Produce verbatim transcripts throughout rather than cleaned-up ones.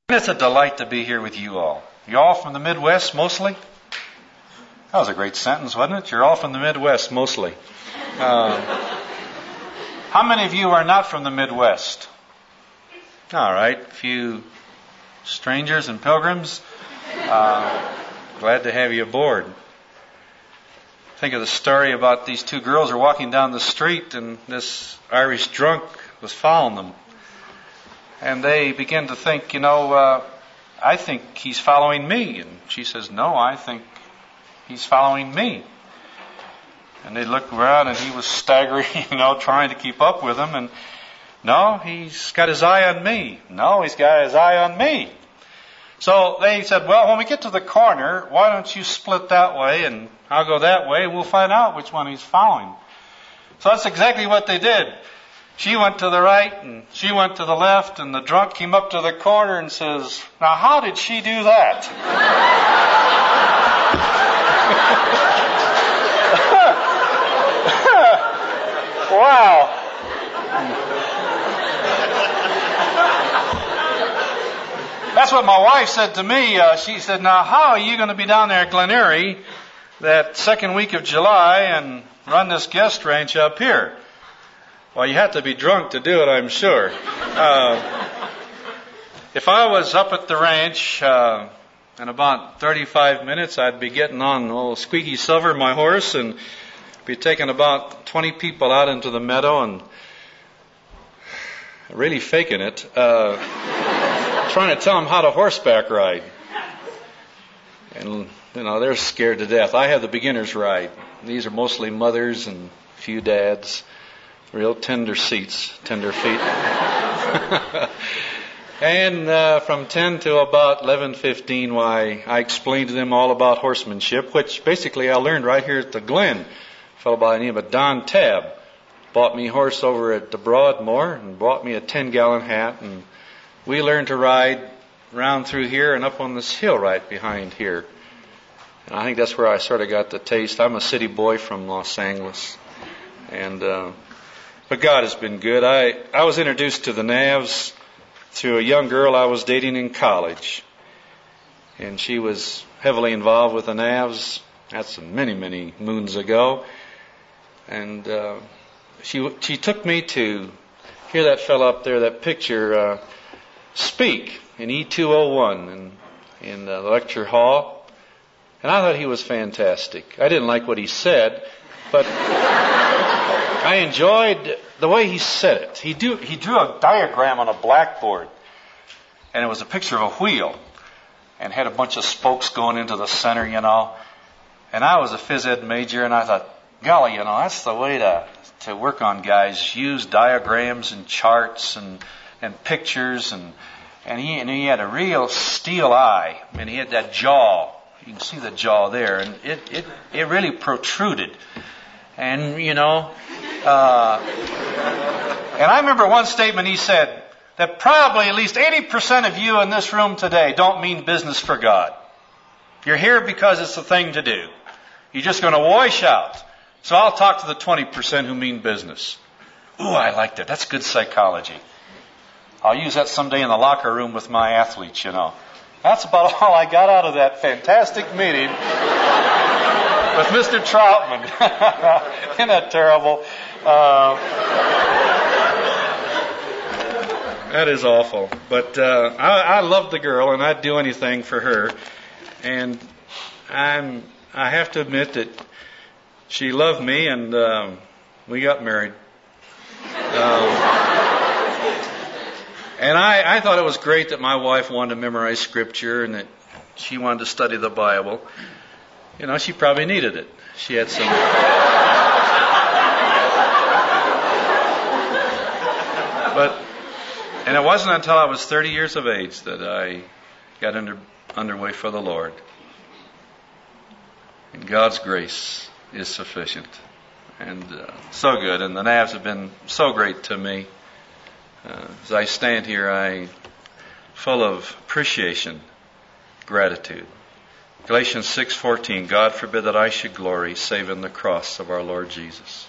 It's a delight to be here with you all. You all from the Midwest, mostly? That was a great sentence, wasn't it? You're all from the Midwest, mostly. Uh, how many of you are not from the Midwest? All right, a few strangers and pilgrims. Uh, glad to have you aboard. Think of the story about these two girls are walking down the street and this Irish drunk was following them. And they begin to think, you know, uh, I think he's following me. And she says, no, I think he's following me. And they look around and he was staggering, you know, trying to keep up with them. And no, he's got his eye on me. No, he's got his eye on me. So they said, well, when we get to the corner, why don't you split that way and I'll go that way and we'll find out which one he's following. So that's exactly what they did. She went to the right and she went to the left and the drunk came up to the corner and says, now how did she do that? Wow. That's what my wife said to me. Uh, she said, now how are you going to be down there at Glen Eyrie that second week of July and run this guest ranch up here? Well, you have to be drunk to do it, I'm sure. Uh, if I was up at the ranch uh, in about thirty-five minutes, I'd be getting on old Squeaky Silver, my horse, and be taking about twenty people out into the meadow and really faking it, uh, trying to tell them how to horseback ride. And, you know, they're scared to death. I have the beginner's ride. These are mostly mothers and a few dads. Real tender seats, tender feet. And uh, from ten to about eleven fifteen, why, I explained to them all about horsemanship, which basically I learned right here at the Glen. A fellow by the name of Don Tabb bought me a horse over at the Broadmoor and bought me a ten-gallon hat, and we learned to ride round through here and up on this hill right behind here. And I think that's where I sort of got the taste. I'm a city boy from Los Angeles, and uh, but God has been good. I, I was introduced to the Navs through a young girl I was dating in college. And she was heavily involved with the Navs. That's many, many moons ago. And uh, she she took me to hear that fellow up there, that picture, uh, speak in E two oh one in, in the lecture hall. And I thought he was fantastic. I didn't like what he said, but I enjoyed the way he said it. He, do, he drew a diagram on a blackboard, and it was a picture of a wheel, and had a bunch of spokes going into the center, you know. And I was a phys ed major, and I thought, golly, you know, that's the way to to work on guys. Use diagrams and charts and and pictures, and and he and he had a real steel eye, and he had that jaw. You can see the jaw there, and it it it really protruded. And, you know, uh, and I remember one statement he said, that probably at least eighty percent of you in this room today don't mean business for God. You're here because it's the thing to do. You're just going to wash out. So I'll talk to the twenty percent who mean business. Ooh, I like that. That's good psychology. I'll use that someday in the locker room with my athletes, you know. That's about all I got out of that fantastic meeting with Mister Troutman. Isn't that terrible? Uh, that is awful. But uh, I, I love the girl, and I'd do anything for her. And I'm, I have to admit that she loved me, and um, we got married. Um, and I, I thought it was great that my wife wanted to memorize Scripture and that she wanted to study the Bible. You know, she probably needed it. She had some... But, and it wasn't until I was thirty years of age that I got under, underway for the Lord. And God's grace is sufficient. And uh, so good. And the Navs have been so great to me. Uh, as I stand here, I'm full of appreciation, gratitude. Galatians six fourteen, God forbid that I should glory save in the cross of our Lord Jesus.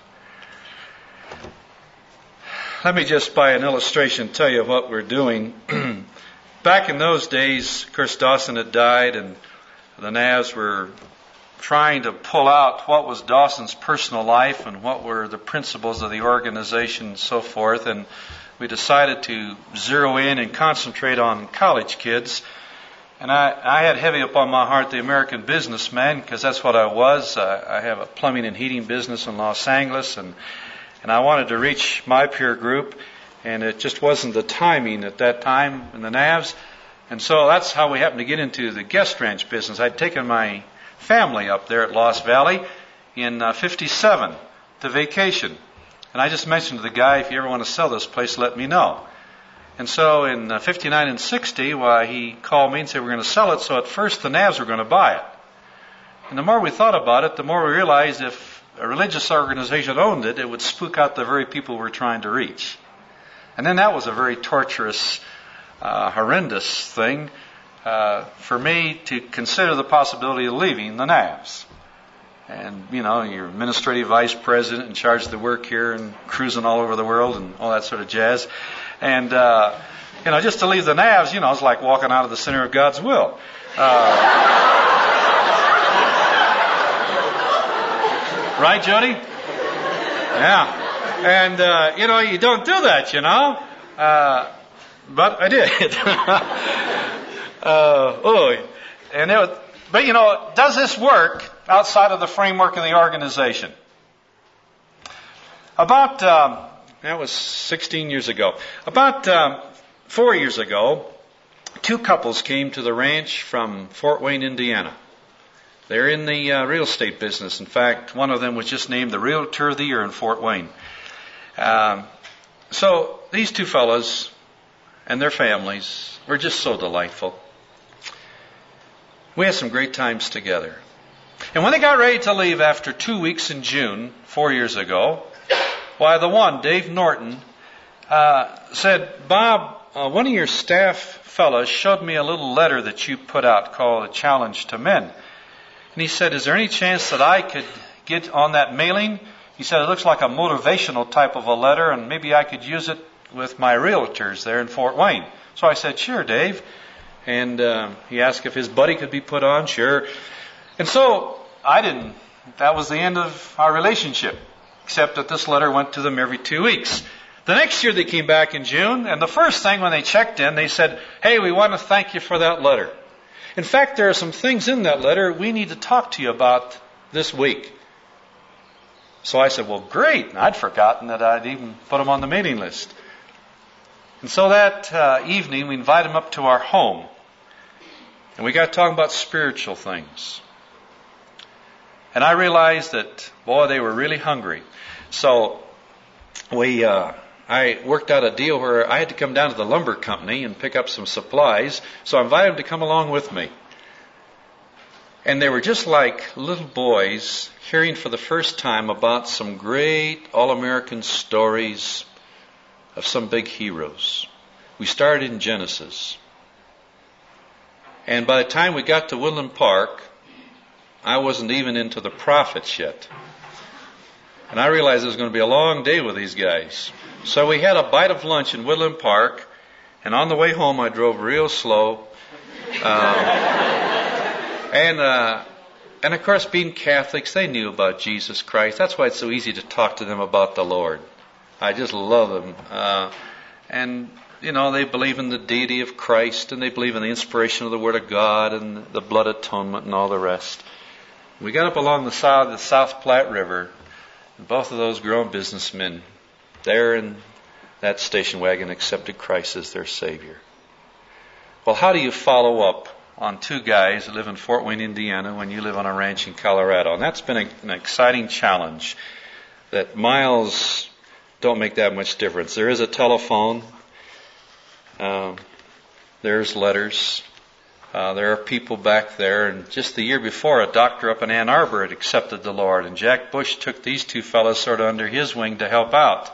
Let me just by an illustration tell you what we're doing. back in those days, of course, Dawson had died, and the Navs were trying to pull out what was Dawson's personal life and what were the principles of the organization and so forth. And we decided to zero in and concentrate on college kids. And I, I had heavy upon my heart the American businessman, because that's what I was. I, I have a plumbing and heating business in Los Angeles, and and I wanted to reach my peer group, and it just wasn't the timing at that time in the Navs. And so that's how we happened to get into the guest ranch business. I'd taken my family up there at Lost Valley in uh, fifty-seven to vacation. And I just mentioned to the guy, if you ever want to sell this place, let me know. And so in uh, fifty-nine and sixty, why, he called me and said we're going to sell it. So at first the Navs were going to buy it. And the more we thought about it, the more we realized if a religious organization owned it, it would spook out the very people we're trying to reach. And then that was a very torturous, uh, horrendous thing uh, for me to consider the possibility of leaving the Navs. And, you know, you're administrative vice president in charge of the work here and cruising all over the world and all that sort of jazz. And, uh, you know, just to leave the Navs, you know, it's like walking out of the center of God's will. Uh, right, Jody? Yeah. And, uh, you know, you don't do that, you know. Uh, but I did. uh, oh, and it was, but, you know, does this work outside of the framework of the organization? About, um, that was sixteen years ago. About um, four years ago, two couples came to the ranch from Fort Wayne, Indiana. They're in the uh, real estate business. In fact, one of them was just named the Realtor of the Year in Fort Wayne. Um, so these two fellows and their families were just so delightful. We had some great times together. And when they got ready to leave after two weeks in June, four years ago, why, the one, Dave Norton, uh, said, Bob, uh, one of your staff fellows showed me a little letter that you put out called A Challenge to Men. And he said, is there any chance that I could get on that mailing? He said, it looks like a motivational type of a letter, and maybe I could use it with my realtors there in Fort Wayne. So I said, sure, Dave. And uh, he asked if his buddy could be put on. Sure. And so I didn't. That was the end of our relationship, except that this letter went to them every two weeks. The next year they came back in June, and the first thing when they checked in, they said, hey, we want to thank you for that letter. In fact, there are some things in that letter we need to talk to you about this week. So I said, well, great. I'd forgotten that I'd even put them on the mailing list. And so that uh, evening, we invited them up to our home. And we got talking about spiritual things. And I realized that, boy, they were really hungry. So we, uh, I worked out a deal where I had to come down to the lumber company and pick up some supplies. So I invited them to come along with me. And they were just like little boys hearing for the first time about some great all-American stories of some big heroes. We started in Genesis. And by the time we got to Woodland Park, I wasn't even into the prophets yet. And I realized it was going to be a long day with these guys. So we had a bite of lunch in Woodland Park, and on the way home I drove real slow. Um, and, uh, and of course, being Catholics, they knew about Jesus Christ. That's why it's so easy to talk to them about the Lord. I just love them. Uh, and, you know, they believe in the deity of Christ, and they believe in the inspiration of the Word of God and the blood atonement and all the rest. We got up along the side of the South Platte River, and both of those grown businessmen there in that station wagon accepted Christ as their Savior. Well, how do you follow up on two guys that live in Fort Wayne, Indiana, when you live on a ranch in Colorado? And that's been a, an exciting challenge. That miles don't make that much difference. There is a telephone. Um, there's letters. Uh, there are people back there. And just the year before, a doctor up in Ann Arbor had accepted the Lord. And Jack Bush took these two fellows sort of under his wing to help out.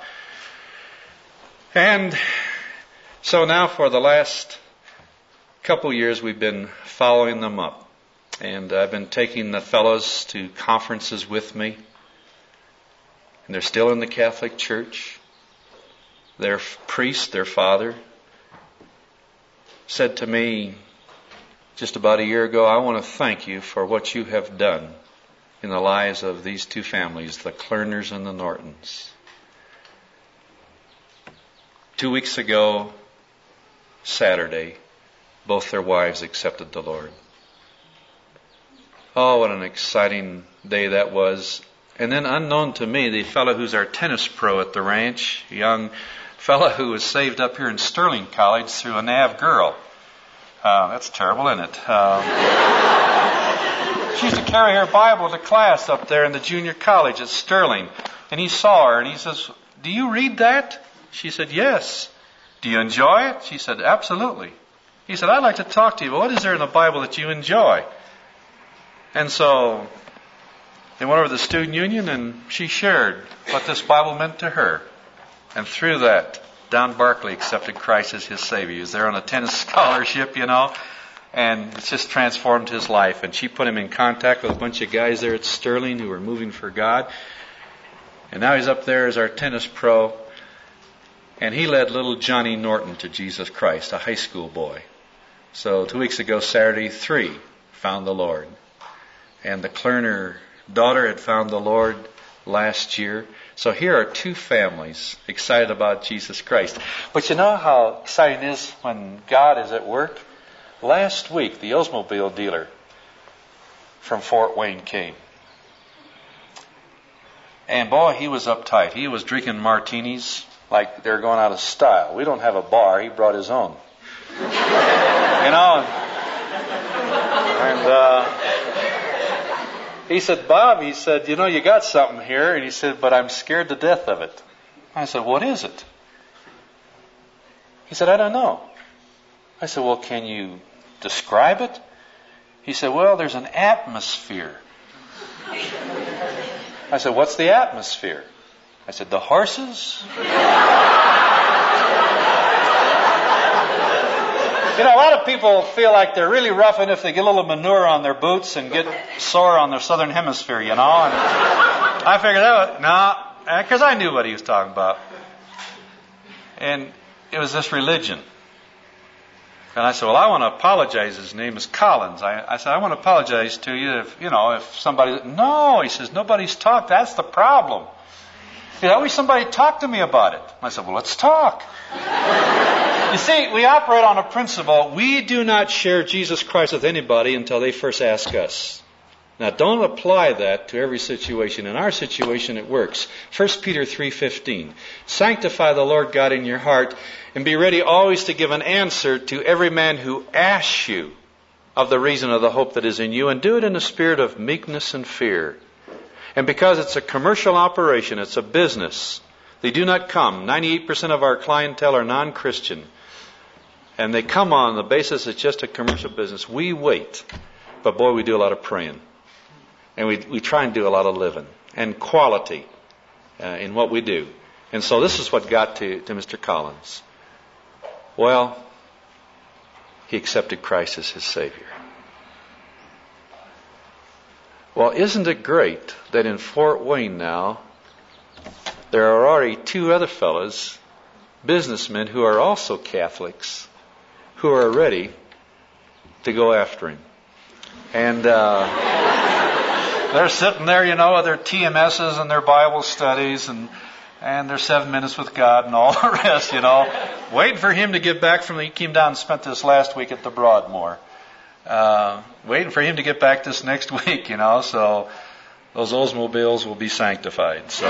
And so now for the last couple years, we've been following them up. And I've been taking the fellows to conferences with me. And they're still in the Catholic Church. Their priest, their father, said to me just about a year ago, I want to thank you for what you have done in the lives of these two families, the Klerners and the Nortons. Two weeks ago, Saturday, both their wives accepted the Lord. Oh, what an exciting day that was. And then unknown to me, the fellow who's our tennis pro at the ranch, a young fellow who was saved up here in Sterling College through a N A V girl. Uh, that's terrible, isn't it? Um, she used to carry her Bible to class up there in the junior college at Sterling. And he saw her and he says, "Do you read that?" She said, "Yes." "Do you enjoy it?" She said, "Absolutely." He said, "I'd like to talk to you, but what is there in the Bible that you enjoy?" And so they went over to the student union and she shared what this Bible meant to her. And through that, Don Barkley accepted Christ as his Savior. He was there on a tennis scholarship, you know, and it's just transformed his life. And she put him in contact with a bunch of guys there at Sterling who were moving for God. And now he's up there as our tennis pro. And he led little Johnny Norton to Jesus Christ, a high school boy. So two weeks ago, Saturday, three found the Lord. And the Klerner daughter had found the Lord last year. So here are two families excited about Jesus Christ. But you know how exciting it is when God is at work? Last week, the Oldsmobile dealer from Fort Wayne came. And boy, he was uptight. He was drinking martinis like they're going out of style. We don't have a bar. He brought his own. You know, and uh, he said, "Bob," he said, "you know, you got something here." And he said, "But I'm scared to death of it." I said, "What is it?" He said, "I don't know." I said, "Well, can you describe it?" He said, "Well, there's an atmosphere." I said, "What's the atmosphere?" I said, "The horses." You know, a lot of people feel like they're really roughing if they get a little manure on their boots and get sore on their southern hemisphere, you know. And I figured out, no, because I knew what he was talking about. And it was this religion. And I said, "Well, I want to apologize." His name is Collins. I, I said, "I want to apologize to you if, you know, if somebody..." "No," he says, "nobody's talked. That's the problem." He said, "I wish somebody talked to me about it." I said, "Well, let's talk." You see, we operate on a principle. We do not share Jesus Christ with anybody until they first ask us. Now, don't apply that to every situation. In our situation, it works. First Peter three fifteen. "Sanctify the Lord God in your heart, and be ready always to give an answer to every man who asks you of the reason of the hope that is in you, and do it in a spirit of meekness and fear." And because it's a commercial operation, it's a business, they do not come. ninety-eight percent of our clientele are non-Christian. And they come on the basis it's just a commercial business. We wait. But boy, we do a lot of praying. And we, we try and do a lot of living. And quality uh, in what we do. And so this is what got to, to Mister Collins. Well, he accepted Christ as his Savior. Well, isn't it great that in Fort Wayne now, there are already two other fellows, businessmen who are also Catholics, who are ready to go after him. And uh, they're sitting there, you know, with their T M S's and their Bible studies and and their seven minutes with God and all the rest, you know, waiting for him to get back from the... He came down and spent this last week at the Broadmoor. Uh, waiting for him to get back this next week, you know, so those Oldsmobiles will be sanctified. So,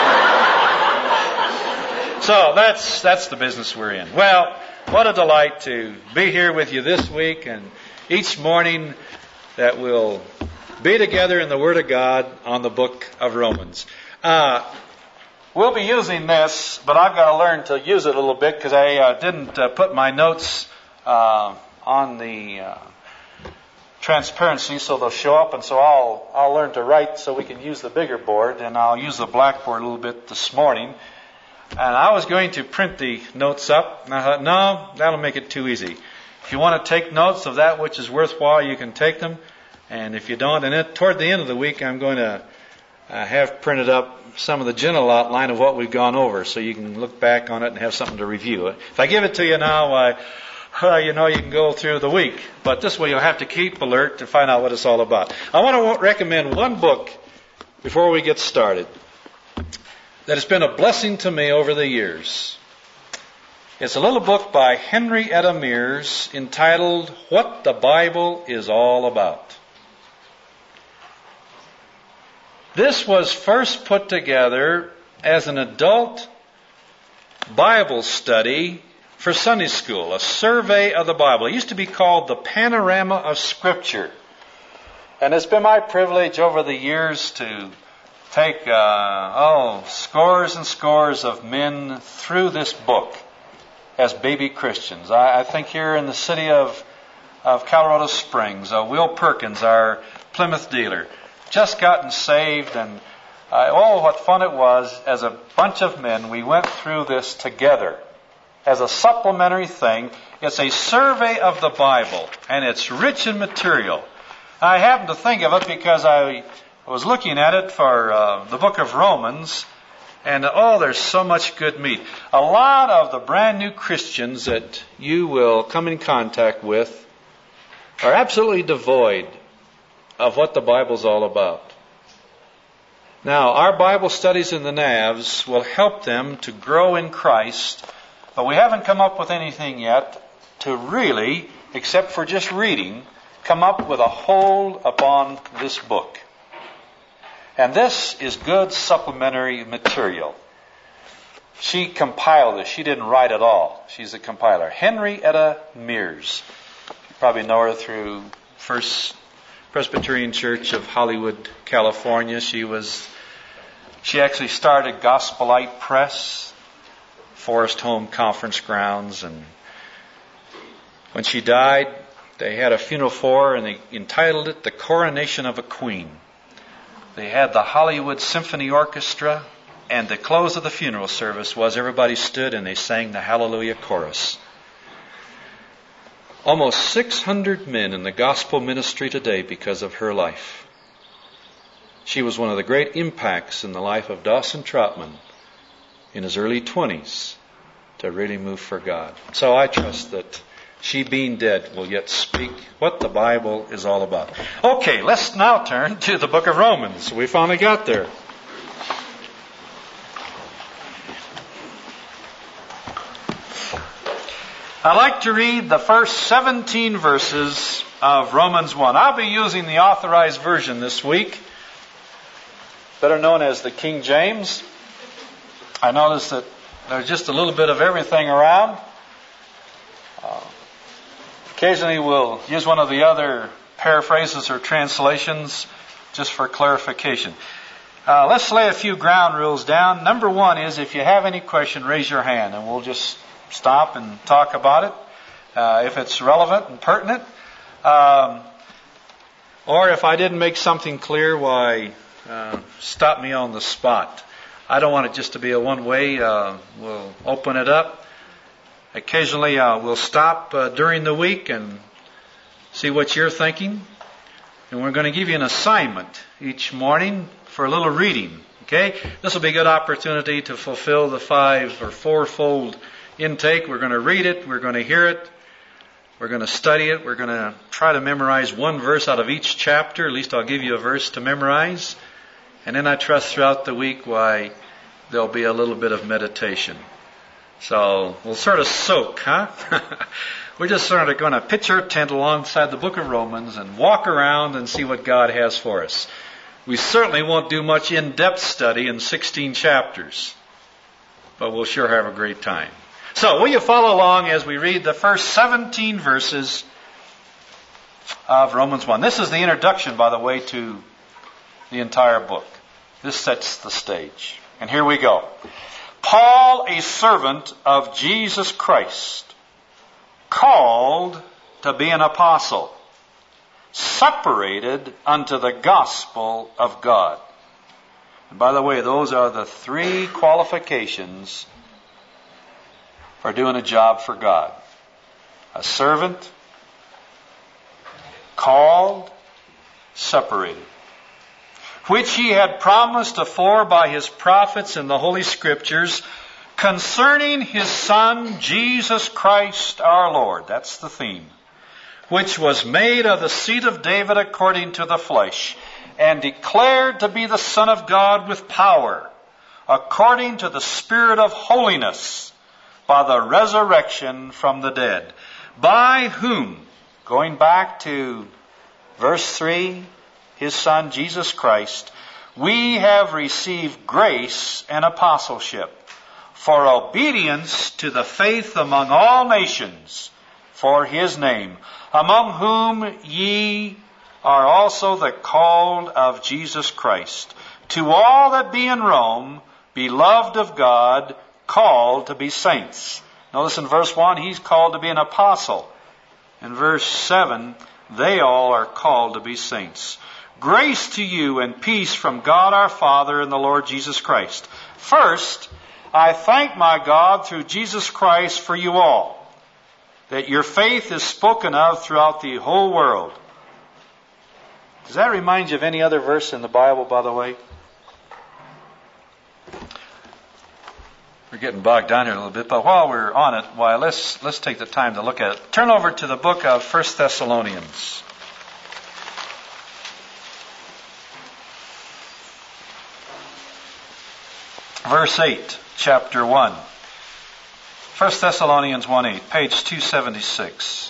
so that's that's the business we're in. Well, what a delight to be here with you this week and each morning that we'll be together in the Word of God on the book of Romans. Uh, we'll be using this, but I've got to learn to use it a little bit because I uh, didn't uh, put my notes uh, on the... Uh, transparency, so they'll show up, and so I'll I'll learn to write so we can use the bigger board, and I'll use the blackboard a little bit this morning. And I was going to print the notes up, and I thought, no, that'll make it too easy. If you want to take notes of that which is worthwhile, you can take them, and if you don't, and then toward the end of the week, I'm going to uh, have printed up some of the general outline of what we've gone over, so you can look back on it and have something to review. If I give it to you now, I uh, you know, you can go through the week. But this way you'll have to keep alert to find out what it's all about. I want to recommend one book before we get started that has been a blessing to me over the years. It's a little book by Henrietta Mears entitled What the Bible is All About. This was first put together as an adult Bible study for Sunday school, a survey of the Bible. It used to be called the Panorama of Scripture. And it's been my privilege over the years to take, uh, oh, scores and scores of men through this book as baby Christians. I, I think here in the city of, of Colorado Springs, uh, Will Perkins, our Plymouth dealer, just gotten saved, and uh, oh, what fun it was. As a bunch of men, we went through this together as a supplementary thing. It's a survey of the Bible, and it's rich in material. I happened to think of it because I was looking at it for uh, the book of Romans, and oh, there's so much good meat. A lot of the brand new Christians that you will come in contact with are absolutely devoid of what the Bible's all about. Now, our Bible studies in the N A Vs will help them to grow in Christ, but we haven't come up with anything yet to really, except for just reading, come up with a hold upon this book. And this is good supplementary material. She compiled this. She didn't write it all. She's a compiler. Henrietta Mears. You probably know her through First Presbyterian Church of Hollywood, California. She was, she actually started Gospelite Press, Forest Home Conference Grounds, and when she died, they had a funeral for her and they entitled it The Coronation of a Queen. They had the Hollywood Symphony Orchestra, and the close of the funeral service was everybody stood and they sang the Hallelujah Chorus. Almost six hundred men in the gospel ministry today because of her life. She was one of the great impacts in the life of Dawson Trotman in his early twenties to really move for God. So I trust that she, being dead, will yet speak what the Bible is all about. Okay, let's now turn to the book of Romans. We finally got there. I'd like to read the first seventeen verses of Romans one. I'll be using the Authorized Version this week, better known as the King James. I noticed that there's just a little bit of everything around. Uh, occasionally we'll use one of the other paraphrases or translations just for clarification. Uh, let's lay a few ground rules down. Number one is, if you have any question, raise your hand and we'll just stop and talk about it, uh, if it's relevant and pertinent. Um, or if I didn't make something clear, why, uh, stop me on the spot. I don't want it just to be a one-way. Uh, we'll open it up. Occasionally uh, we'll stop uh, during the week and see what you're thinking. And we're going to give you an assignment each morning for a little reading. Okay? This will be a good opportunity to fulfill the five or fourfold intake. We're going to read it. We're going to hear it. We're going to study it. We're going to try to memorize one verse out of each chapter. At least I'll give you a verse to memorize. And then I trust throughout the week why there'll be a little bit of meditation. So we'll sort of soak, huh? We're just sort of going to pitch our tent alongside the book of Romans and walk around and see what God has for us. We certainly won't do much in-depth study in sixteen chapters, but we'll sure have a great time. So will you follow along as we read the first seventeen verses of Romans one. This is the introduction, by the way, to the entire book. This sets the stage. And here we go. Paul, a servant of Jesus Christ, called to be an apostle, separated unto the gospel of God. And by the way, those are the three qualifications for doing a job for God. A servant, called, separated. Which he had promised afore by his prophets in the Holy Scriptures, concerning his Son, Jesus Christ our Lord. That's the theme. Which was made of the seed of David according to the flesh, and declared to be the Son of God with power, according to the Spirit of holiness, by the resurrection from the dead. By whom, going back to verse three, his Son, Jesus Christ, we have received grace and apostleship for obedience to the faith among all nations for his name, among whom ye are also the called of Jesus Christ. To all that be in Rome, beloved of God, called to be saints. Notice in verse one, he's called to be an apostle. In verse seven, they all are called to be saints. Grace to you and peace from God our Father and the Lord Jesus Christ. First, I thank my God through Jesus Christ for you all, that your faith is spoken of throughout the whole world. Does that remind you of any other verse in the Bible, by the way? We're getting bogged down here a little bit, but while we're on it, why, let's let's take the time to look at it. Turn over to the book of First Thessalonians. Verse eight, chapter one. First Thessalonians one eight, page two seventy-six.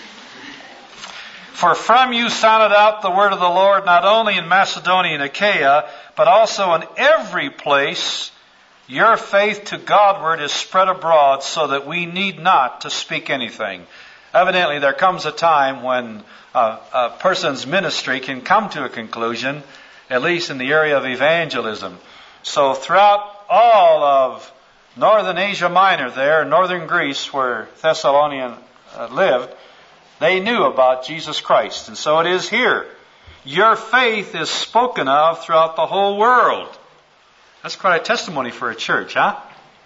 For from you sounded out the word of the Lord not only in Macedonia and Achaia, but also in every place. Your faith to Godward is spread abroad, so that we need not to speak anything. Evidently, there comes a time when a, a person's ministry can come to a conclusion, at least in the area of evangelism. So throughout all of northern Asia Minor there, northern Greece, where Thessalonians uh, lived, they knew about Jesus Christ. And so it is here. Your faith is spoken of throughout the whole world. That's quite a testimony for a church, huh?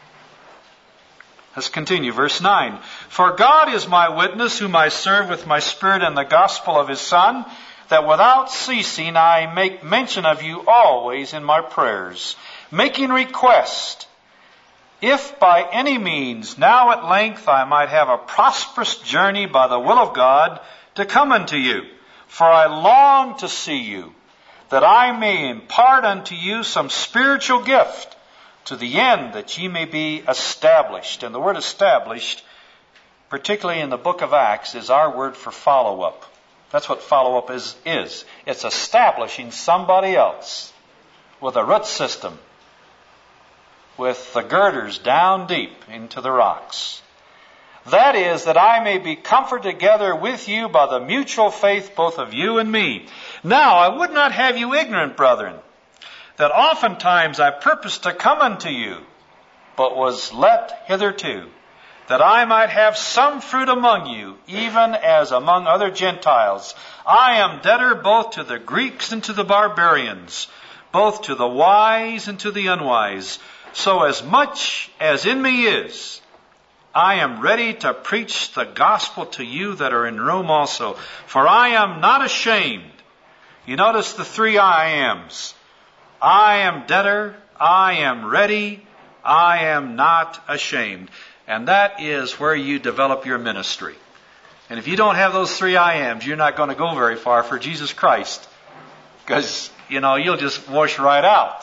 Let's continue. Verse nine. For God is my witness, whom I serve with my spirit and the gospel of his Son, that without ceasing I make mention of you always in my prayers, making request, if by any means now at length I might have a prosperous journey by the will of God to come unto you. For I long to see you, that I may impart unto you some spiritual gift, to the end that ye may be established. And the word established, particularly in the book of Acts, is our word for follow-up. That's what follow-up is. is. It's establishing somebody else with a root system, with the girders down deep into the rocks. That is, that I may be comforted together with you by the mutual faith both of you and me. Now I would not have you ignorant, brethren, that oftentimes I purposed to come unto you, but was let hitherto, that I might have some fruit among you, even as among other Gentiles. I am debtor both to the Greeks and to the barbarians, both to the wise and to the unwise. So as much as in me is, I am ready to preach the gospel to you that are in Rome also. For I am not ashamed. You notice the three I ams. I am debtor, I am ready, I am not ashamed. And that is where you develop your ministry. And if you don't have those three I ams, you're not going to go very far for Jesus Christ. Because, you know, you'll just wash right out.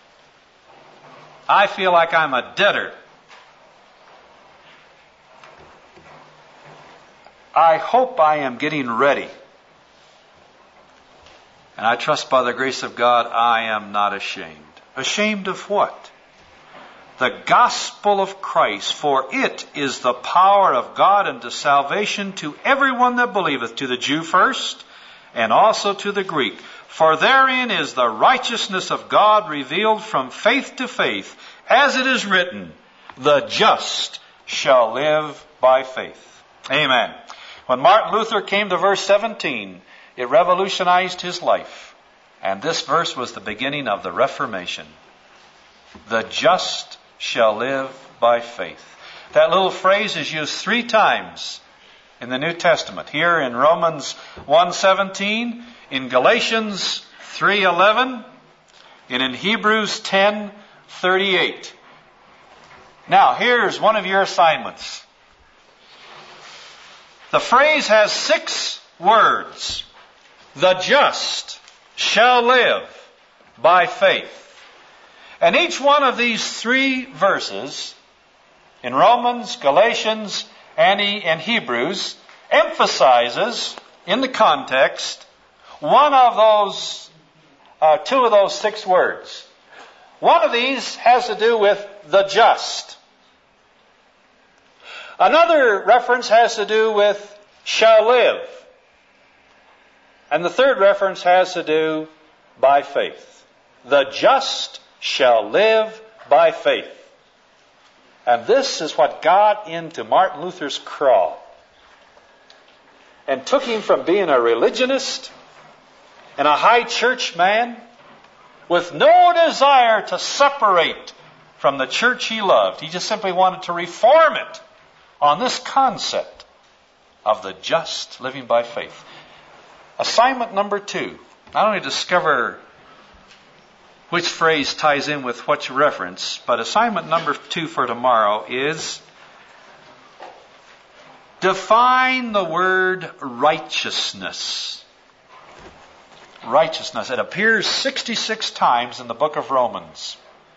I feel like I'm a debtor. I hope I am getting ready. And I trust by the grace of God, I am not ashamed. Ashamed of what? The gospel of Christ, for it is the power of God unto salvation to everyone that believeth, to the Jew first, and also to the Greek. For therein is the righteousness of God revealed from faith to faith, as it is written, the just shall live by faith. Amen. When Martin Luther came to verse seventeen, it revolutionized his life. And this verse was the beginning of the Reformation. The just shall live by faith. That little phrase is used three times in the New Testament. Here in Romans one seventeen, in Galatians three eleven, and in Hebrews ten thirty-eight. Now, here's one of your assignments. The phrase has six words. The just shall live by faith. And each one of these three verses in Romans, Galatians, and in Hebrews emphasizes in the context one of those, uh, two of those six words. One of these has to do with the just. Another reference has to do with shall live. And the third reference has to do by faith. The just shall live by faith. And this is what got into Martin Luther's craw and took him from being a religionist and a high church man with no desire to separate from the church he loved. He just simply wanted to reform it on this concept of the just living by faith. Assignment number two. Not only discover which phrase ties in with which reference, but assignment number two for tomorrow is define the word righteousness. Righteousness. It appears sixty-six times in the book of Romans.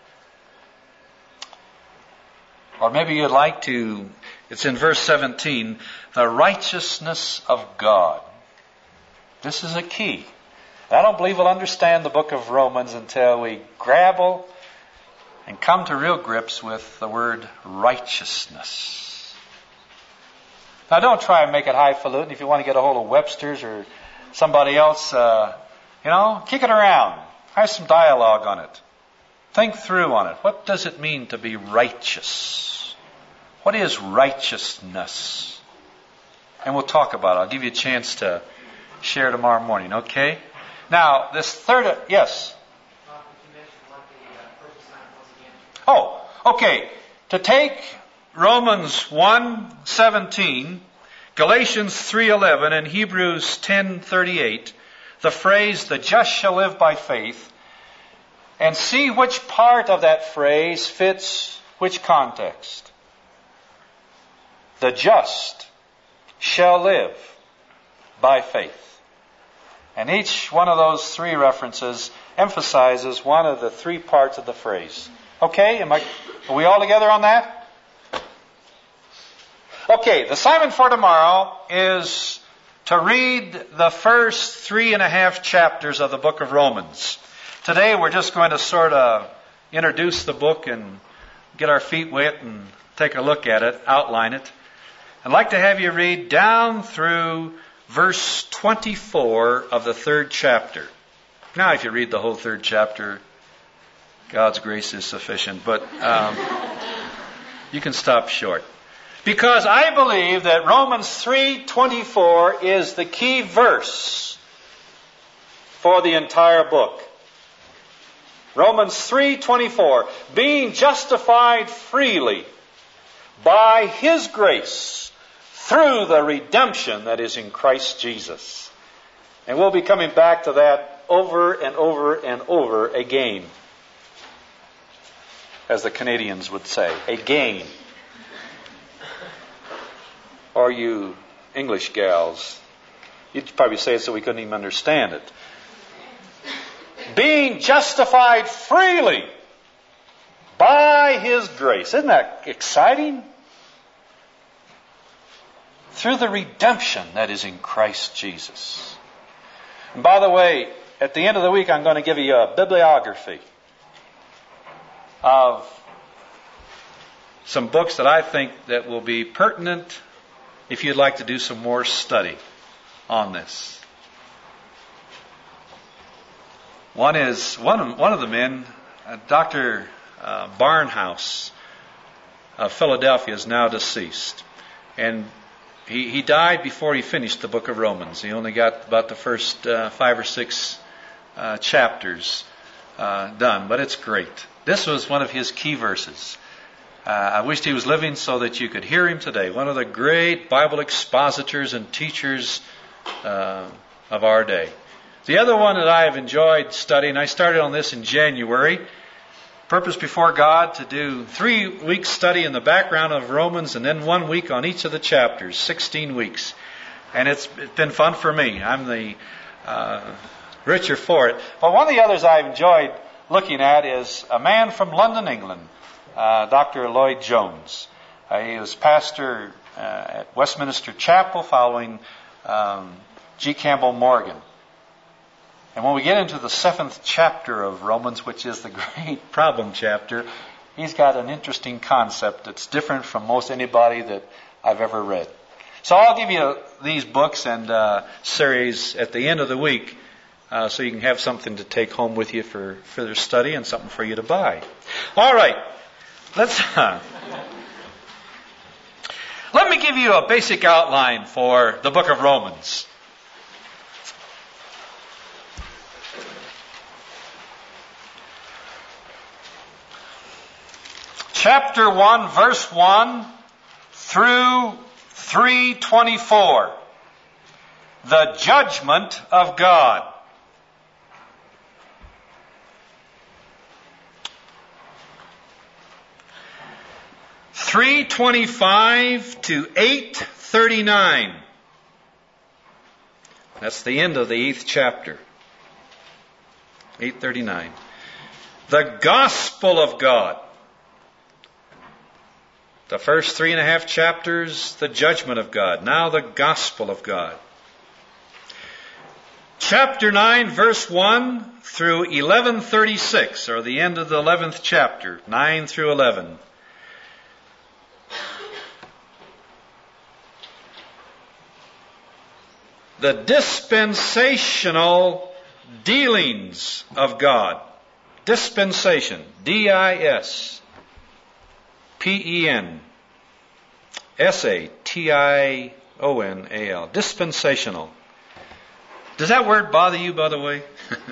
Or maybe you'd like to, it's in verse seventeen, the righteousness of God. This is a key. I don't believe we'll understand the book of Romans until we grapple and come to real grips with the word righteousness. Now don't try and make it highfalutin. If you want to get a hold of Webster's or somebody else, uh, you know, kick it around. Have some dialogue on it. Think through on it. What does it mean to be righteous? What is righteousness? And we'll talk about it. I'll give you a chance to share tomorrow morning, okay? Now, this third, yes? Oh, okay. To take Romans one seventeen, Galatians three eleven, and Hebrews ten thirty-eight, the phrase, the just shall live by faith, and see which part of that phrase fits which context. The just shall live by faith. And each one of those three references emphasizes one of the three parts of the phrase. Okay? Am I, are we all together on that? Okay, the assignment for tomorrow is to read the first three and a half chapters of the book of Romans. Today we're just going to sort of introduce the book and get our feet wet and take a look at it, outline it. I'd like to have you read down through verse twenty-four of the third chapter. Now, if you read the whole third chapter, God's grace is sufficient, but um, you can stop short. Because I believe that Romans three twenty-four is the key verse for the entire book. Romans three twenty-four, being justified freely by His grace through the redemption that is in Christ Jesus. And we'll be coming back to that over and over and over again. As the Canadians would say, again. Or you English gals, you'd probably say it so we couldn't even understand it. Being justified freely by His grace. Isn't that exciting? Through the redemption that is in Christ Jesus. And by the way, at the end of the week, I'm going to give you a bibliography of some books that I think that will be pertinent if you'd like to do some more study on this. One is, one of, one of the men, uh, Doctor Uh, Barnhouse of Philadelphia, is now deceased. And He, he died before he finished the book of Romans. He only got about the first uh, five or six uh, chapters uh, done, but it's great. This was one of his key verses. Uh, I wished he was living so that you could hear him today. One of the great Bible expositors and teachers uh, of our day. The other one that I have enjoyed studying, I started on this in January, purpose before God to do three weeks study in the background of Romans and then one week on each of the chapters, sixteen weeks. And it's, it's been fun for me. I'm the uh, richer for it. But one of the others I've enjoyed looking at is a man from London, England, uh, Doctor Lloyd Jones. Uh, he was pastor uh, at Westminster Chapel following um, G. Campbell Morgan. And when we get into the seventh chapter of Romans, which is the great problem chapter, he's got an interesting concept that's different from most anybody that I've ever read. So I'll give you these books and uh, series at the end of the week uh, so you can have something to take home with you for further study and something for you to buy. All right. Let's uh, let me give you a basic outline for the book of Romans. Chapter one, verse one through three twenty-four. The judgment of God. three twenty-five to eight thirty-nine. That's the end of the eighth chapter. eight thirty-nine. The gospel of God. The first three and a half chapters, the judgment of God. Now the gospel of God. Chapter nine, verse one through eleven thirty-six, or the end of the eleventh chapter, nine through eleven. The dispensational dealings of God. Dispensation. D I S P E N S A T I O N A L. Dispensational. Does that word bother you, by the way?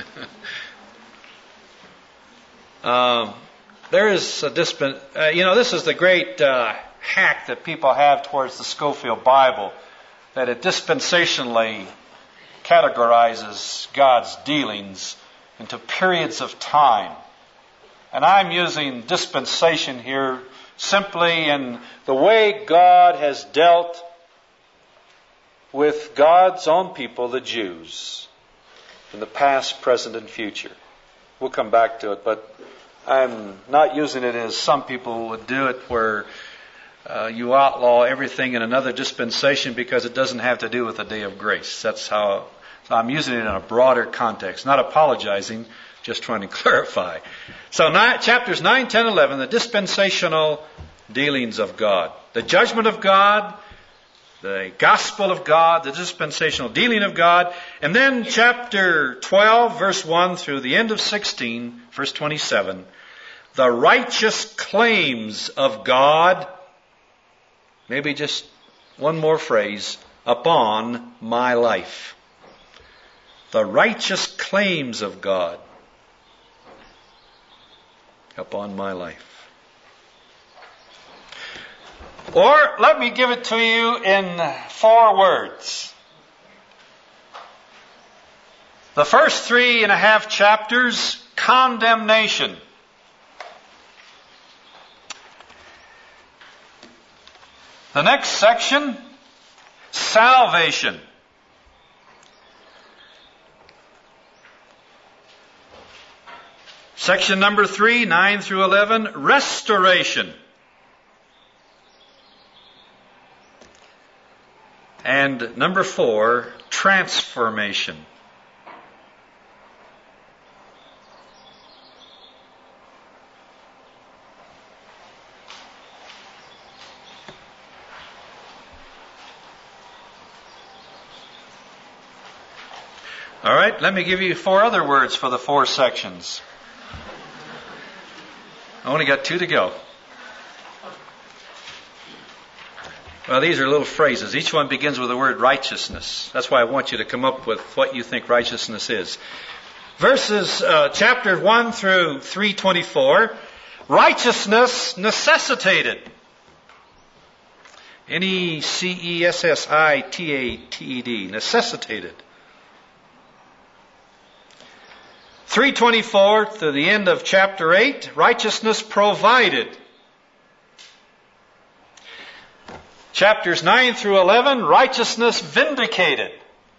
um, there is a dispen... Uh, you know, this is the great uh, hack that people have towards the Scofield Bible, that it dispensationally categorizes God's dealings into periods of time. And I'm using dispensation here simply in the way God has dealt with God's own people, the Jews, in the past, present, and future. We'll come back to it, but I'm not using it as some people would do it, where uh, you outlaw everything in another dispensation because it doesn't have to do with the day of grace. That's how. So I'm using it in a broader context, not apologizing, just trying to clarify. So nine, chapters nine, ten, eleven, the dispensational dealings of God. The judgment of God, the gospel of God, the dispensational dealing of God. And then chapter twelve, verse one through the end of sixteen, verse twenty-seven, the righteous claims of God. Maybe just one more phrase, upon my life. The righteous claims of God upon my life. Or let me give it to you in four words. The first three and a half chapters, condemnation. The next section, salvation. Section number three, nine through eleven, restoration. And number four, transformation. All right, let me give you four other words for the four sections. I only got two to go. Well, these are little phrases. Each one begins with the word righteousness. That's why I want you to come up with what you think righteousness is. Verses, uh, chapter one through three twenty-four. Righteousness necessitated. N E C E S S I T A T E D. Necessitated. three twenty-four to the end of chapter eight, righteousness provided. Chapters nine through eleven, righteousness vindicated.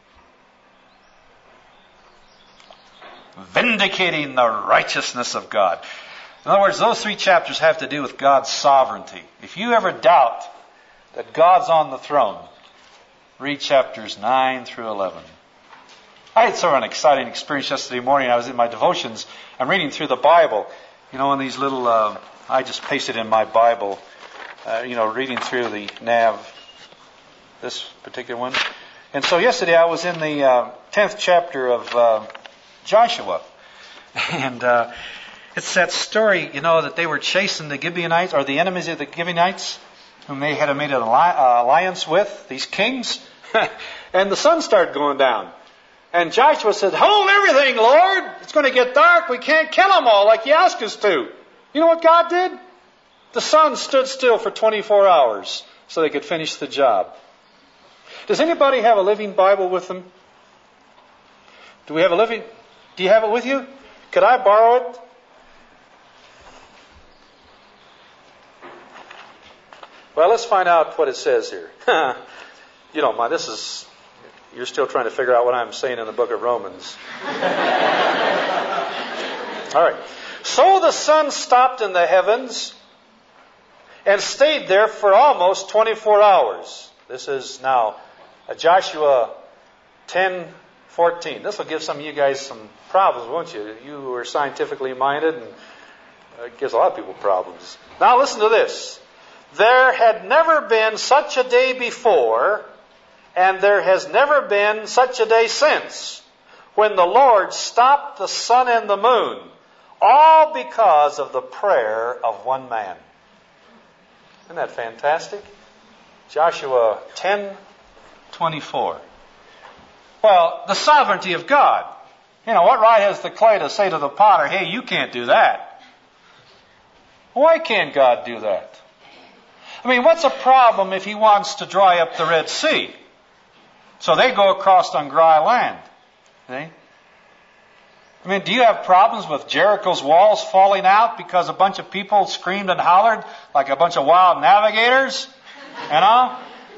Vindicating the righteousness of God. In other words, those three chapters have to do with God's sovereignty. If you ever doubt that God's on the throne, read chapters nine through eleven. I had sort of an exciting experience yesterday morning. I was in my devotions. I'm reading through the Bible. You know, in these little, uh, I just pasted in my Bible, uh, you know, reading through the nav, this particular one. And so yesterday I was in the uh, tenth chapter of uh, Joshua. And uh, it's that story, you know, that they were chasing the Gibeonites, or the enemies of the Gibeonites, whom they had made an alliance with, these kings. And the sun started going down. And Joshua said, "Hold everything, Lord. It's going to get dark. We can't kill them all like you asked us to." You know what God did? The sun stood still for twenty-four hours so they could finish the job. Does anybody have a living Bible with them? Do we have a living? Do you have it with you? Could I borrow it? Well, let's find out what it says here. You don't mind. This is... You're still trying to figure out what I'm saying in the book of Romans. All right. So the sun stopped in the heavens and stayed there for almost twenty-four hours. This is now Joshua ten fourteen. This will give some of you guys some problems, won't you? You who are scientifically minded, and it gives a lot of people problems. Now listen to this. There had never been such a day before, and there has never been such a day since, when the Lord stopped the sun and the moon, all because of the prayer of one man. Isn't that fantastic? Joshua ten twenty-four. Well, the sovereignty of God. You know, what right has the clay to say to the potter, "Hey, you can't do that"? Why can't God do that? I mean, what's a problem if He wants to dry up the Red Sea? So they go across on dry land. See? I mean, do you have problems with Jericho's walls falling out because a bunch of people screamed and hollered like a bunch of wild navigators? You know?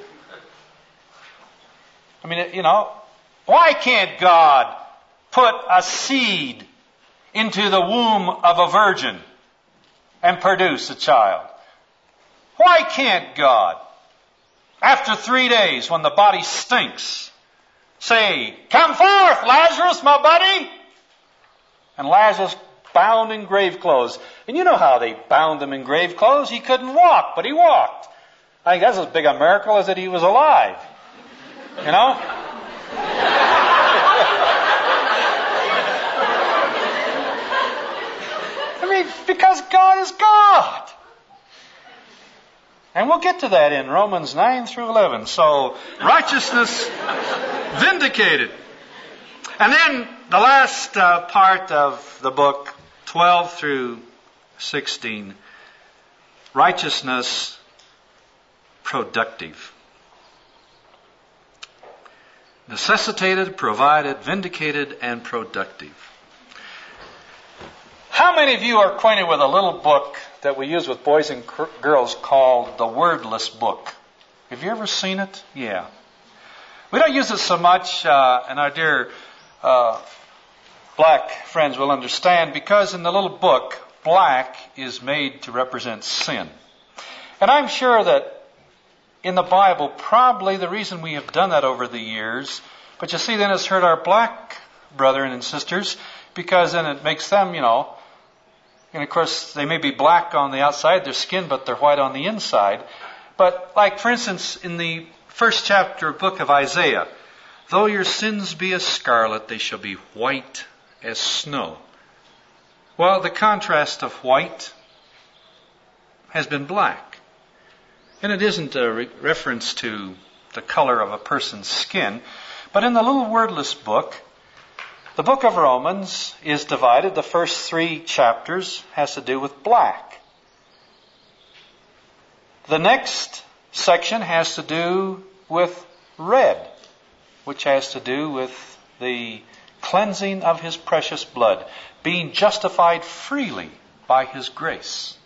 I mean, you know, why can't God put a seed into the womb of a virgin and produce a child? Why can't God, after three days when the body stinks, say, "Come forth, Lazarus, my buddy"? And Lazarus bound in grave clothes. And you know how they bound him in grave clothes. He couldn't walk, but he walked. I think that's as big a miracle as that he was alive. You know? I mean, because God is God. And we'll get to that in Romans nine through eleven. So, righteousness vindicated. And then the last uh, part of the book, twelve through sixteen, righteousness productive. Necessitated, provided, vindicated, and productive. How many of you are acquainted with a little book that we use with boys and girls called the Wordless Book? Have you ever seen it? Yeah. We don't use it so much, uh, and our dear uh, black friends will understand, because in the little book, black is made to represent sin. And I'm sure that in the Bible, probably the reason we have done that over the years, but you see, then it's hurt our black brethren and sisters, because then it makes them, you know, and of course, they may be black on the outside, their skin, but they're white on the inside. But like, for instance, in the first chapter of the book of Isaiah, though your sins be as scarlet, they shall be white as snow. Well, the contrast of white has been black. And it isn't a re- reference to the color of a person's skin. But in the little wordless book, the book of Romans is divided. The first three chapters has to do with black. The next section has to do with red, which has to do with the cleansing of his precious blood, being justified freely by his grace.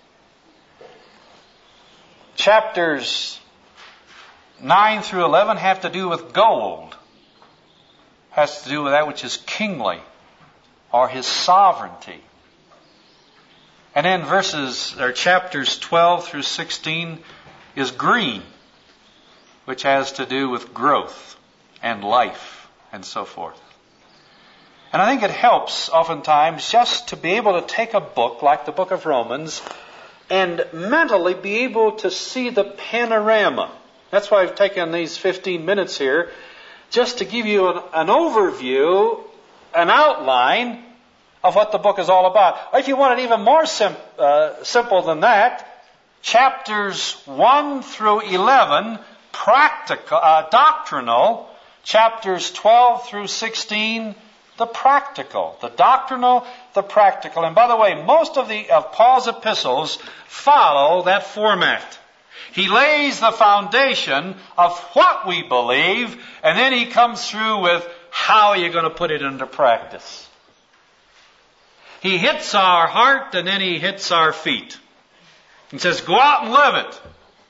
Chapters nine through eleven have to do with gold. Has to do with that which is kingly, or his sovereignty. And then verses, or chapters twelve through sixteen is green, which has to do with growth and life and so forth. And I think it helps oftentimes just to be able to take a book like the book of Romans and mentally be able to see the panorama. That's why I've taken these fifteen minutes here, just to give you an, an overview, an outline of what the book is all about. Or if you want it even more sim- uh, simple than that, chapters one through eleven, practical, uh, doctrinal, chapters twelve through sixteen, the practical. The doctrinal, the practical. And by the way, most of the of Paul's epistles follow that format. He lays the foundation of what we believe, and then he comes through with how you're going to put it into practice. He hits our heart, and then he hits our feet. He says, go out and live it.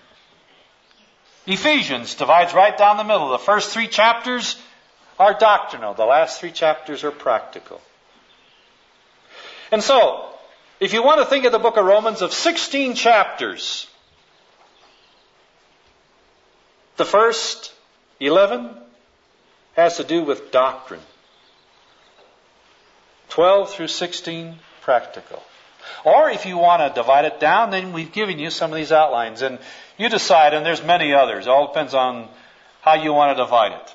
Ephesians divides right down the middle. The first three chapters are doctrinal. The last three chapters are practical. And so, if you want to think of the book of Romans of sixteen chapters, the first eleven has to do with doctrine. twelve through sixteen, practical. Or if you want to divide it down, then we've given you some of these outlines. And you decide, and there's many others. It all depends on how you want to divide it.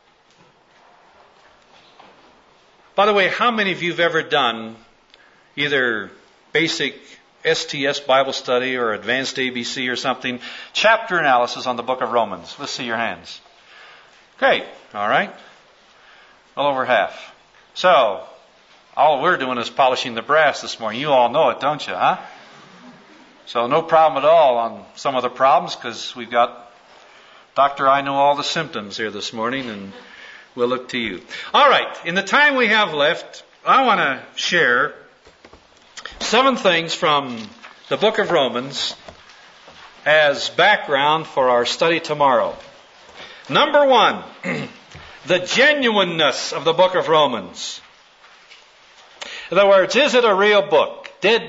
By the way, how many of you have ever done either basic S T S Bible study or advanced A B C or something, chapter analysis on the book of Romans? Let's see your hands. Great. All right. Well over half. So, all we're doing is polishing the brass this morning. You all know it, don't you, huh? So no problem at all on some of the problems, because we've got Doctor I know all the symptoms here this morning, and we'll look to you. All right. In the time we have left, I want to share seven things from the book of Romans as background for our study tomorrow. Number one, the genuineness of the book of Romans. In other words, is it a real book? Did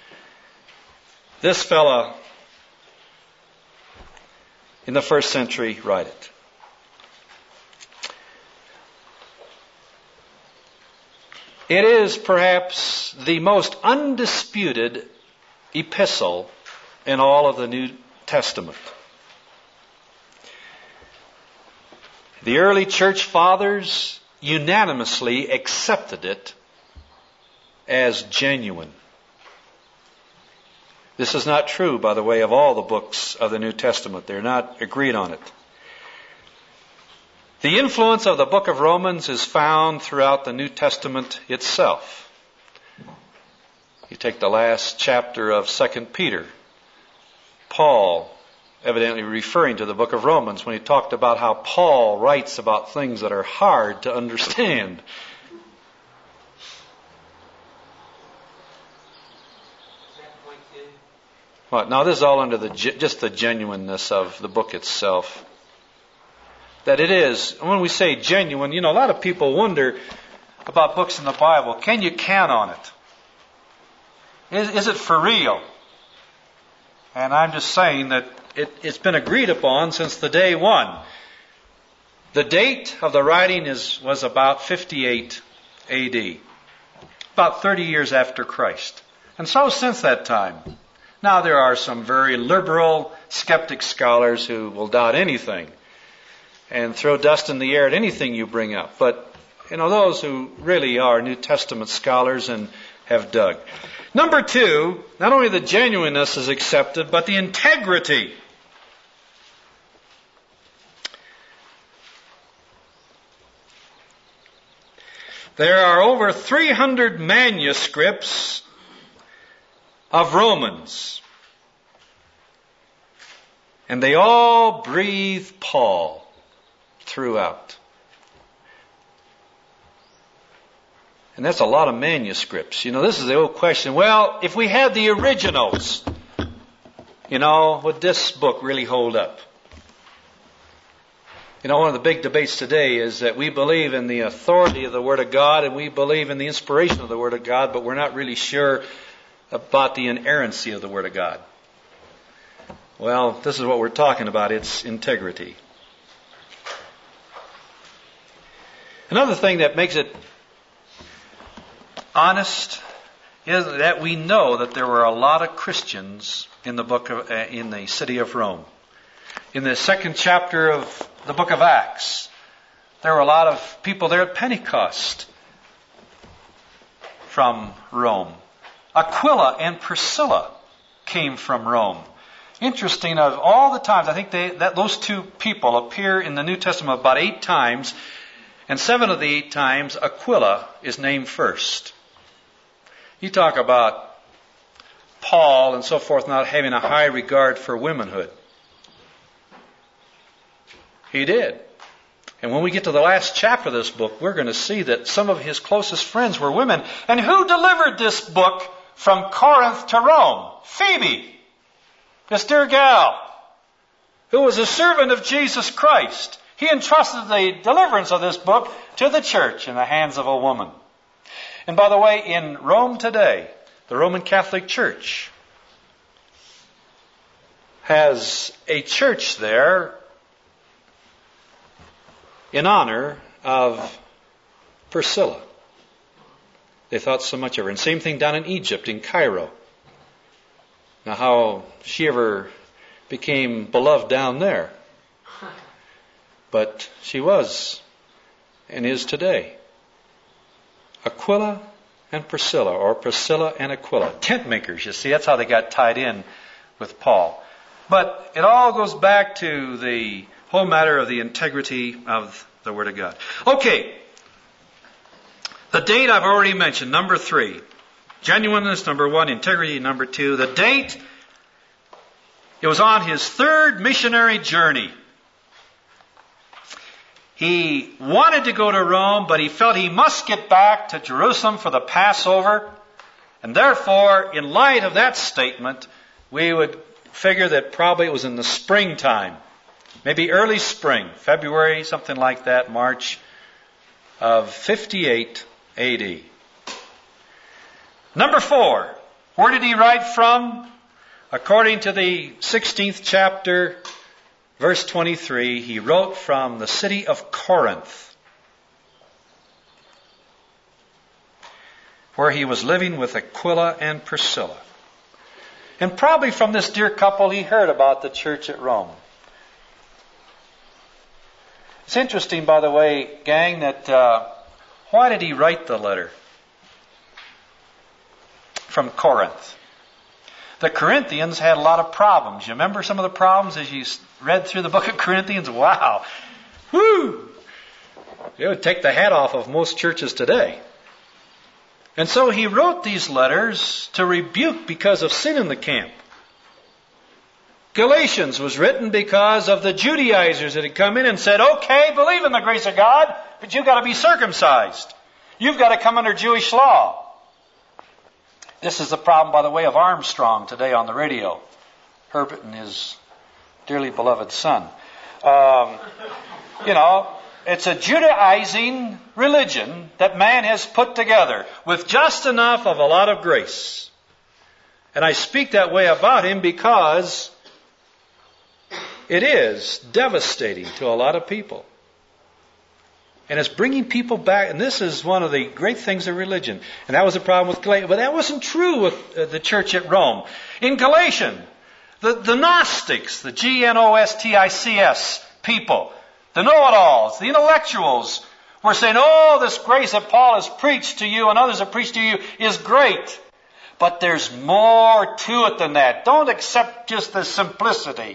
this fella in the first century write it? It is perhaps the most undisputed epistle in all of the New Testament. The early church fathers unanimously accepted it as genuine. This is not true, by the way, of all the books of the New Testament. They're not agreed on it. The influence of the book of Romans is found throughout the New Testament itself. You take the last chapter of Second Peter. Paul, evidently referring to the book of Romans, when he talked about how Paul writes about things that are hard to understand. What? Now this is all under the just the genuineness of the book itself. That it is, when we say genuine, you know, a lot of people wonder about books in the Bible. Can you count on it? Is, is it for real? And I'm just saying that it, it's been agreed upon since the day one. The date of the writing is was about fifty-eight A D, about thirty years after Christ. And so since that time. Now there are some very liberal skeptic scholars who will doubt anything and throw dust in the air at anything you bring up. But, you know, those who really are New Testament scholars and have dug. Number two, not only the genuineness is accepted, but the integrity. There are over three hundred manuscripts of Romans. And they all breathe Paul throughout. And that's a lot of manuscripts. You know, this is the old question. Well, if we had the originals, you know, would this book really hold up? You know, one of the big debates today is that we believe in the authority of the Word of God and we believe in the inspiration of the Word of God, but we're not really sure about the inerrancy of the Word of God. Well, this is what we're talking about. It's integrity. Another thing that makes it honest is that we know that there were a lot of Christians in the book of, uh, in the city of Rome. In the second chapter of the book of Acts, there were a lot of people there at Pentecost from Rome. Aquila and Priscilla came from Rome. Interesting, of all the times, I think they, that those two people appear in the New Testament about eight times, and seven of the eight times Aquila is named first. You talk about Paul and so forth not having a high regard for womanhood. He did. And when we get to the last chapter of this book, we're going to see that some of his closest friends were women. And who delivered this book from Corinth to Rome? Phoebe, this dear gal, who was a servant of Jesus Christ. He entrusted the deliverance of this book to the church in the hands of a woman. And by the way, in Rome today, the Roman Catholic Church has a church there in honor of Priscilla. They thought so much of her. And same thing down in Egypt, in Cairo. Now, how she ever became beloved down there. But she was and is today. Aquila and Priscilla, or Priscilla and Aquila. Tent makers, you see. That's how they got tied in with Paul. But it all goes back to the whole matter of the integrity of the Word of God. Okay. The date I've already mentioned, number three. Genuineness, number one. Integrity, number two. The date, it was on his third missionary journey. He wanted to go to Rome, but he felt he must get back to Jerusalem for the Passover. And therefore, in light of that statement, we would figure that probably it was in the springtime. Maybe early spring, February, something like that, March of fifty-eight A D. Number four, where did he write from? According to the sixteenth chapter, verse twenty-three, he wrote from the city of Corinth, where he was living with Aquila and Priscilla. And probably from this dear couple, he heard about the church at Rome. It's interesting, by the way, gang, that uh, why did he write the letter from Corinth? The Corinthians had a lot of problems. You remember some of the problems as you read through the book of Corinthians? Wow. Woo! It would take the hat off of most churches today. And so he wrote these letters to rebuke because of sin in the camp. Galatians was written because of the Judaizers that had come in and said, okay, believe in the grace of God, but you've got to be circumcised. You've got to come under Jewish law. This is the problem, by the way, of Armstrong today on the radio. Herbert and his dearly beloved son. Um, you know, it's a Judaizing religion that man has put together with just enough of a lot of grace. And I speak that way about him because it is devastating to a lot of people. And it's bringing people back. And this is one of the great things of religion. And that was a problem with Galatians. But that wasn't true with uh, the church at Rome. In Galatians, the, the Gnostics, the G N O S T I C S people, the know-it-alls, the intellectuals, were saying, oh, this grace that Paul has preached to you and others have preached to you is great. But there's more to it than that. Don't accept just the simplicity.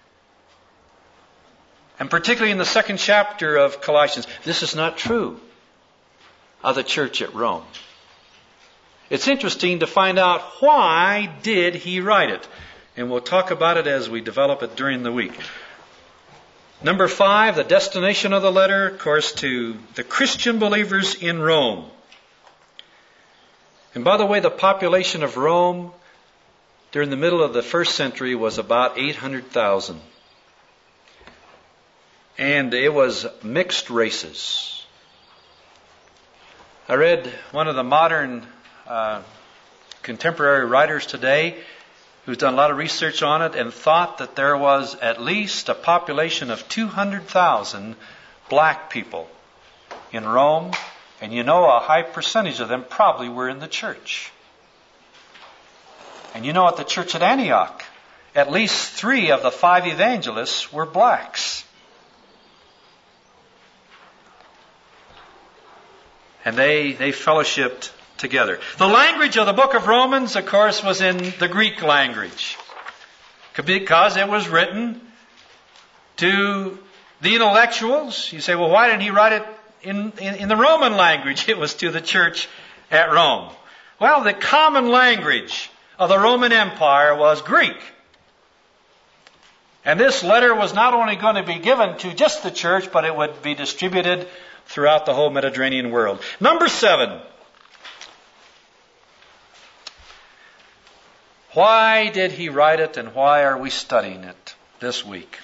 And particularly in the second chapter of Colossians, this is not true of the church at Rome. It's interesting to find out why did he write it. And we'll talk about it as we develop it during the week. Number five, the destination of the letter, of course, to the Christian believers in Rome. And by the way, the population of Rome during the middle of the first century was about eight hundred thousand. And it was mixed races. I read one of the modern uh, contemporary writers today who's done a lot of research on it and thought that there was at least a population of two hundred thousand black people in Rome. And you know a high percentage of them probably were in the church. And you know at the church at Antioch, at least three of the five evangelists were blacks. And they, they fellowshipped together. The language of the book of Romans, of course, was in the Greek language. Because it was written to the intellectuals. You say, well, why didn't he write it in, in, in the Roman language? It was to the church at Rome. Well, the common language of the Roman Empire was Greek. And this letter was not only going to be given to just the church, but it would be distributed throughout the whole Mediterranean world. Number seven. Why did he write it and why are we studying it this week?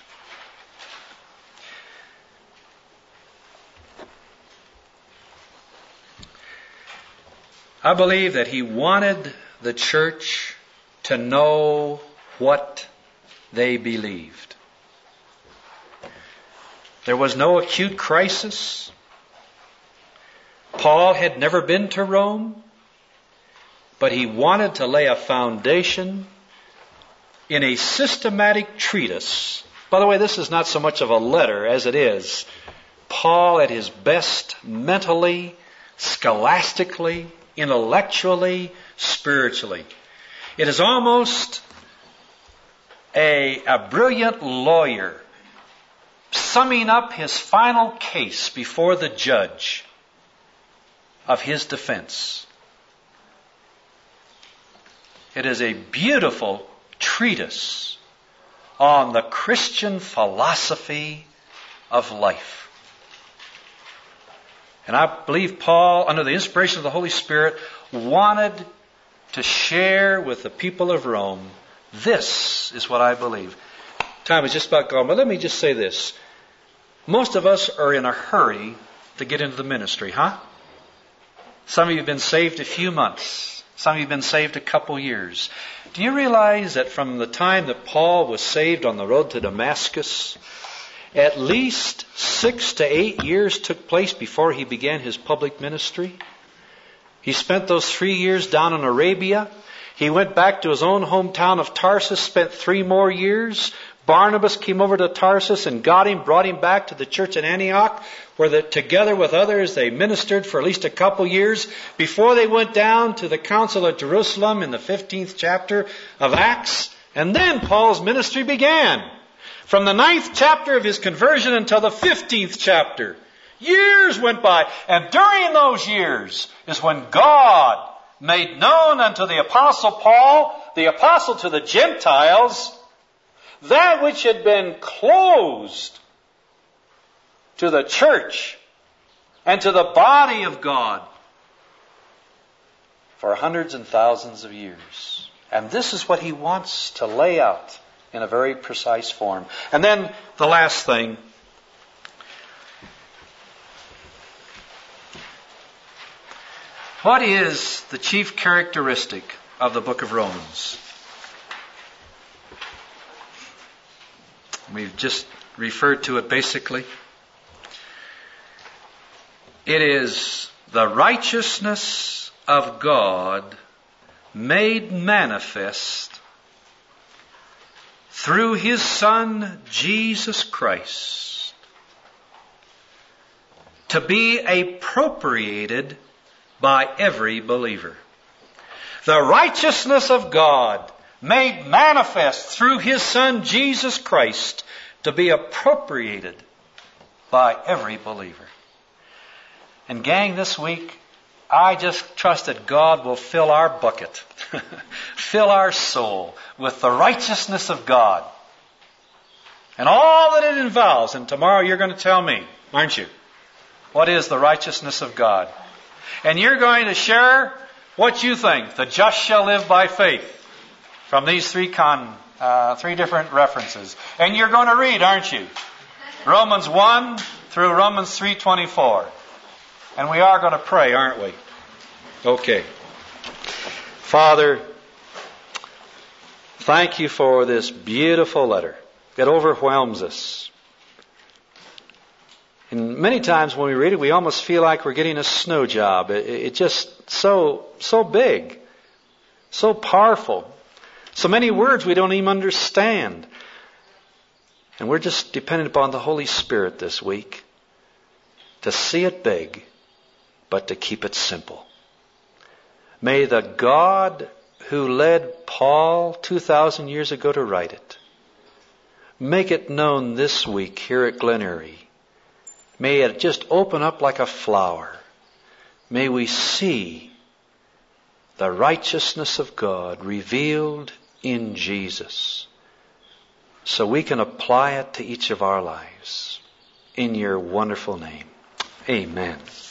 I believe that he wanted the church to know what they believed. There was no acute crisis. Paul had never been to Rome, but he wanted to lay a foundation in a systematic treatise. By the way, this is not so much of a letter as it is Paul at his best mentally, scholastically, intellectually, spiritually. It is almost a, a brilliant lawyer summing up his final case before the judge of his defense. It is a beautiful treatise on the Christian philosophy of life. And I believe Paul, under the inspiration of the Holy Spirit, wanted to share with the people of Rome, this is what I believe. Time is just about gone, but let me just say this. Most of us are in a hurry to get into the ministry, huh? Some of you have been saved a few months. Some of you have been saved a couple years. Do you realize that from the time that Paul was saved on the road to Damascus, at least six to eight years took place before he began his public ministry? He spent those three years down in Arabia. He went back to his own hometown of Tarsus, spent three more years. Barnabas came over to Tarsus and got him, brought him back to the church at Antioch, where the, together with others they ministered for at least a couple years before they went down to the Council at Jerusalem in the fifteenth chapter of Acts. And then Paul's ministry began. From the ninth chapter of his conversion until the fifteenth chapter. Years went by. And during those years is when God made known unto the Apostle Paul, the apostle to the Gentiles, that which had been closed to the church and to the body of God for hundreds and thousands of years. And this is what he wants to lay out in a very precise form. And then the last thing. What is the chief characteristic of the book of Romans? We've just referred to it basically. It is the righteousness of God made manifest through His Son, Jesus Christ, to be appropriated by every believer. The righteousness of God made manifest through His Son, Jesus Christ, to be appropriated by every believer. And gang, this week, I just trust that God will fill our bucket, fill our soul with the righteousness of God. And all that it involves. And tomorrow you're going to tell me, aren't you? What is the righteousness of God? And you're going to share what you think. The just shall live by faith. From these three con, uh, three different references. And you're going to read, aren't you? Romans one through Romans three twenty-four. And we are going to pray, aren't we? Okay. Father, thank you for this beautiful letter. It overwhelms us. And many times when we read it, we almost feel like we're getting a snow job. It, it just so, so big, so powerful. So many words we don't even understand. And we're just dependent upon the Holy Spirit this week to see it big, but to keep it simple. May the God who led Paul two thousand years ago to write it make it known this week here at Glen Eyrie. May it just open up like a flower. May we see the righteousness of God revealed in Jesus, so we can apply it to each of our lives. In your wonderful name, amen.